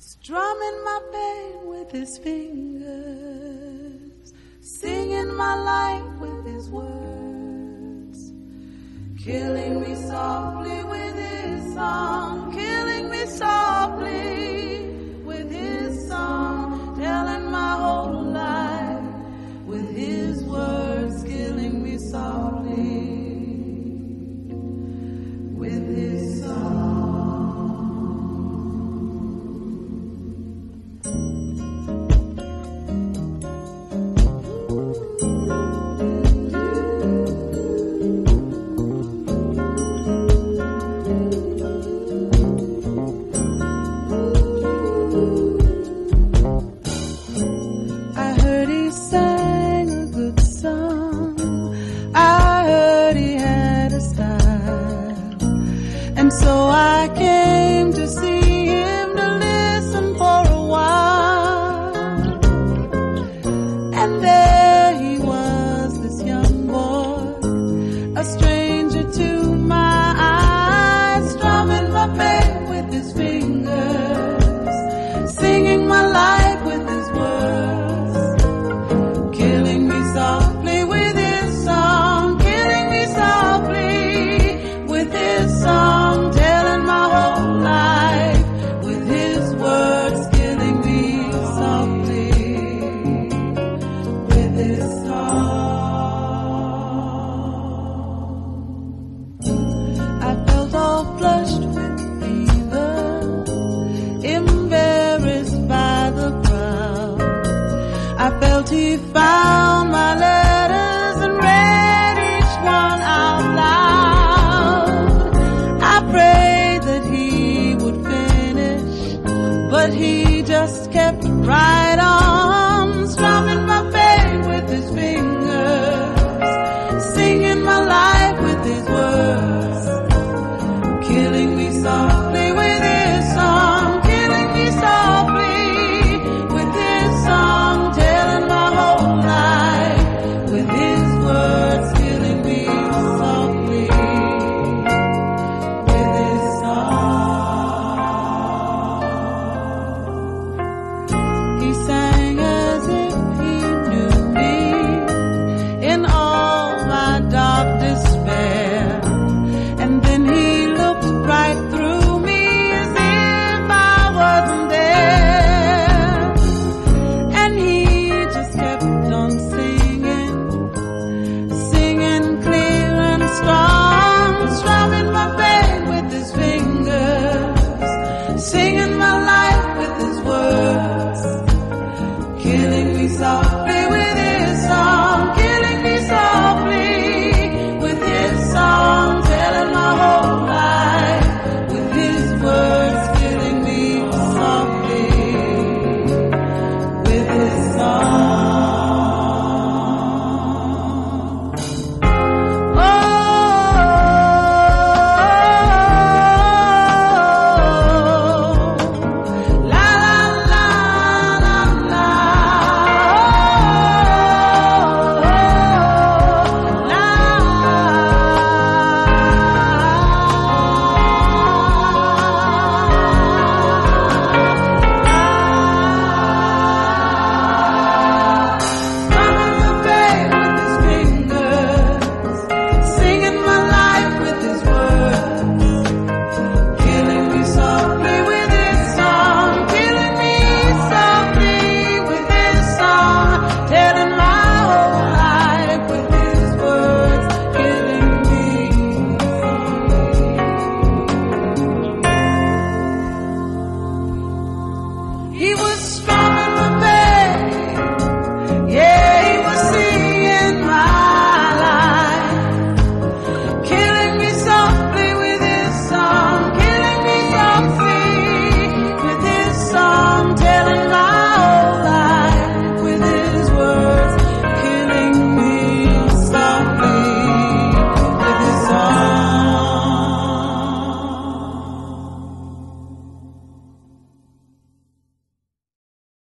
strumming my pain with his fingers, singing my life with his words, killing me softly with his song, killing me softly with his song, telling my whole life with his words, killing me softly with his song. And so I came to see him, to listen for a while. And there he was, this young boy, a stranger to my eyes, strumming my pain with his fingers, singing my life with his words, killing me softly with his song, killing me softly with his song. I felt he found my letters and read each one out loud. I prayed that he would finish, but he just kept right on, strumming my pain with his fingers, singing my life with his words, killing me softly with his song, killing me softly with his song. He sang as if he knew me in all my dark despair, and then he looked right through me as if I wasn't there, and he just kept on singing, singing clear and strong, strumming my pain with his fingers, singing my life with his words, killing me softly